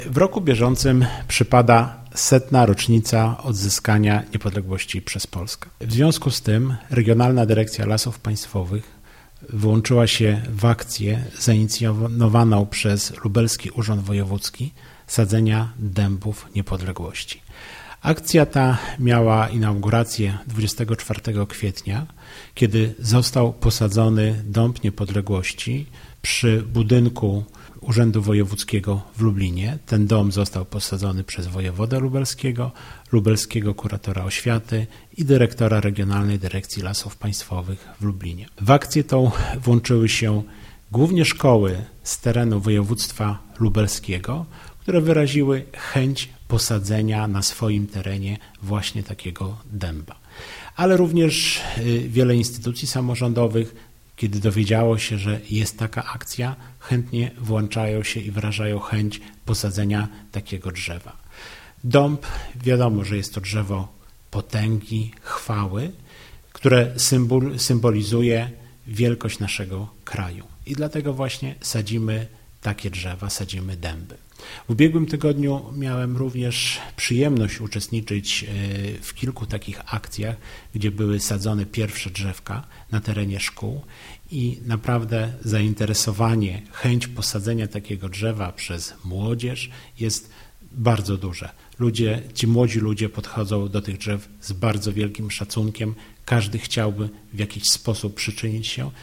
W roku bieżącym przypada 100. rocznica odzyskania niepodległości przez Polskę. W związku z tym Regionalna Dyrekcja Lasów Państwowych włączyła się w akcję zainicjowaną przez Lubelski Urząd Wojewódzki sadzenia dębów niepodległości. Akcja ta miała inaugurację 24 kwietnia, kiedy został posadzony dąb niepodległości przy budynku Urzędu Wojewódzkiego w Lublinie. Ten dąb został posadzony przez wojewodę lubelskiego, lubelskiego kuratora oświaty i dyrektora Regionalnej Dyrekcji Lasów Państwowych w Lublinie. W akcję tą włączyły się głównie szkoły z terenu województwa lubelskiego, które wyraziły chęć posadzenia na swoim terenie właśnie takiego dęba. Ale również wiele instytucji samorządowych, kiedy dowiedziało się, że jest taka akcja, chętnie włączają się i wyrażają chęć posadzenia takiego drzewa. Dąb, wiadomo, że jest to drzewo potęgi, chwały, które symbolizuje wielkość naszego kraju. I dlatego właśnie sadzimy takie drzewa, sadzimy dęby. W ubiegłym tygodniu miałem również przyjemność uczestniczyć w kilku takich akcjach, gdzie były sadzone pierwsze drzewka na terenie szkół i naprawdę zainteresowanie, chęć posadzenia takiego drzewa przez młodzież jest bardzo duże. Ci młodzi ludzie podchodzą do tych drzew z bardzo wielkim szacunkiem. Każdy chciałby w jakiś sposób przyczynić się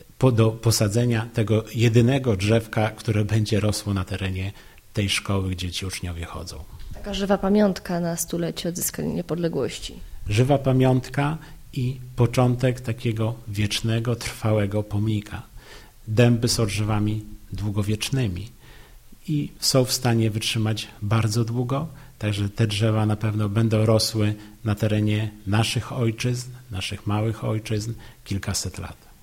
do posadzenia tego jedynego drzewka, które będzie rosło na terenie tej szkoły, gdzie ci uczniowie chodzą. Taka żywa pamiątka na 100-lecie odzyskania niepodległości. Żywa pamiątka i początek takiego wiecznego, trwałego pomnika. Dęby są drzewami długowiecznymi i są w stanie wytrzymać bardzo długo, także te drzewa na pewno będą rosły na terenie naszych ojczyzn, naszych małych ojczyzn kilkaset lat.